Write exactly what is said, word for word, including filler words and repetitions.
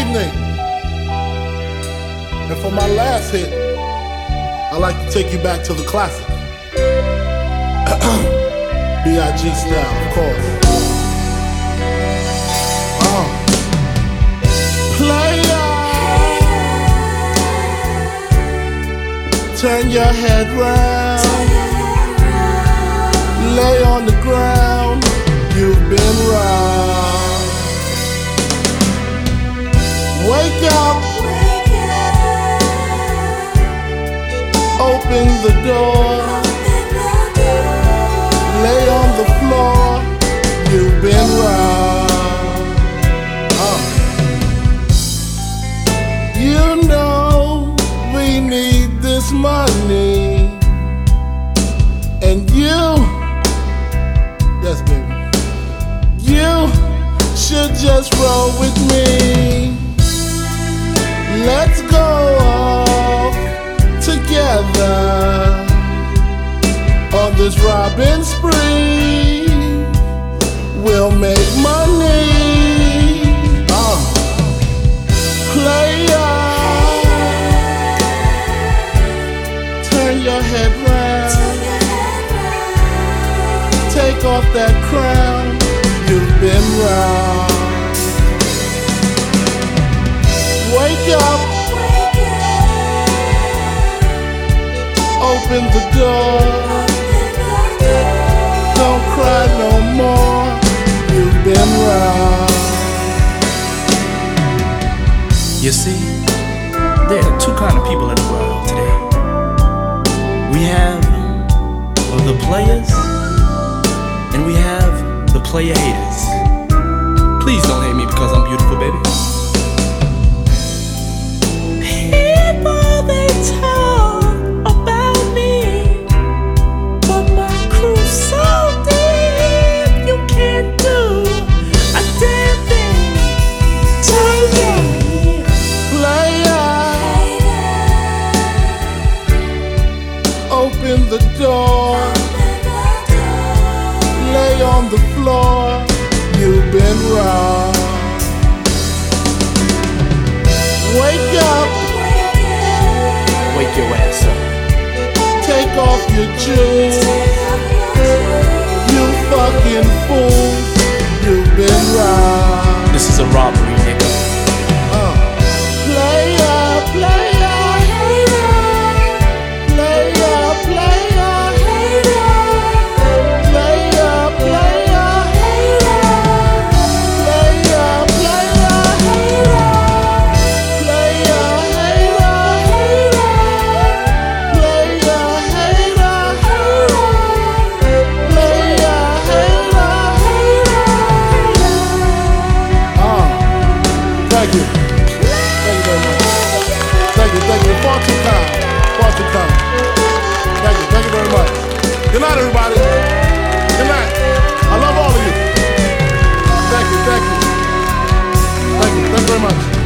evening. And for my last hit, I'd like to take you back to the classic. B I G style, of course. Uh. Player, turn your head round, lay on the ground, you've been round. Wake up, open the door, lay on the floor, you've been round. uh. You know we need this money, and you, yes baby, you should just roll with me. Let's go off together on this robbing spree. We'll make money. uh. Player, turn your head round, take off that crown, you've been round. Wake up, open the door, don't cry no more, you've been round. You see, there are two kind of people in the world today. We have well, the players, and we have the player haters. Please don't hate me because I'm beautiful, baby. People, they talk about me, but my crew's so deep, you can't do a damn thing to me. Open the door, lay on the floor, you've been wrong. Wake up, wake your ass up, take off your shoes, you fucking fools, you've been wrong. This is a robbery, nigga. uh. Player, player, Thank you. Thank you very much. Thank you, thank you. Far too kind. Far too kind. Thank you, thank you very much. Good night, everybody. Good night. I love all of you. Thank you, thank you. Thank you, thank you very much.